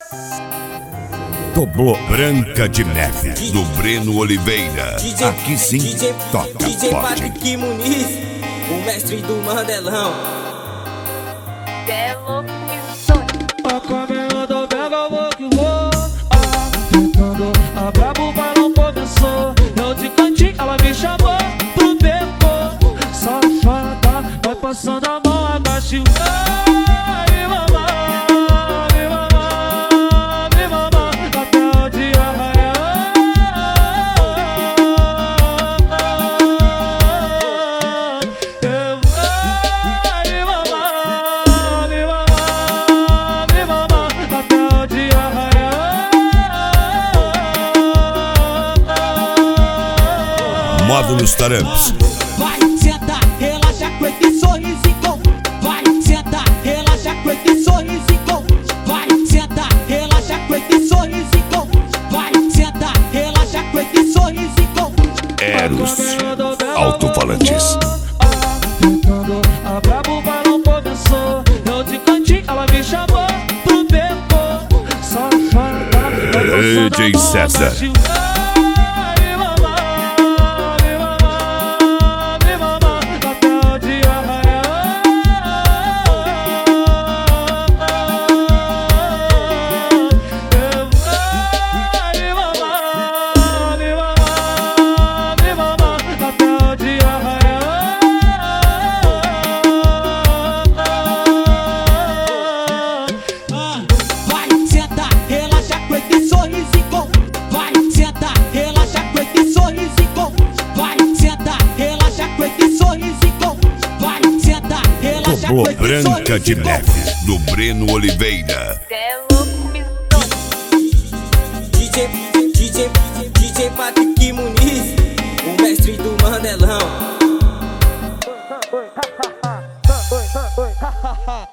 Doblô Branca de Neve, do Breno Oliveira. Aqui sim, toca DJ forte. Patrick Muniz, o mestre do Mandelão. É louco isso. A câmera do Vega, vou que vou. Tentando a brabo, o balão começou. Eu de cantinho, ela me chamou pro beco. Safada, vai passando a mão, agache. Ai, mamãe, me mamãe, me mamãe, até o dia raiar. Eu vou, me mamãe, me mamãe, me mamãe, até o dia raiar. Módulos Taramps. Vai, senta, relaxa com esse sorrisinho. Vai, senta, relaxa com esse sorrisinho. Vai, senta, relaxa com esse sorrisinho. Vai, senta, relaxa com esse sorrisinho. Eros Alto-Falantes. Tentando a brabo, o balão começou. Eu de cantinho, ela me chamou pro beco. Safada, vai passando DJ a mão, César. agache. Ai, mamãe, me mamãe, me mamãe, até o dia raiar. Eu vou, me mamãe, me mamãe, me mamãe, até o dia raiar. Vai, senta, relaxa com esse sorrisinho. Vai, senta, relaxa com esse sorrisinho. Vai, senta, relaxa com esse sorrisinho. Vai, senta, relaxa Doblô com esse Branca de sorrisinho. Neve, do Breno Oliveira. É louco isso. DJ Patrick Muniz, o mestre do Mandelão.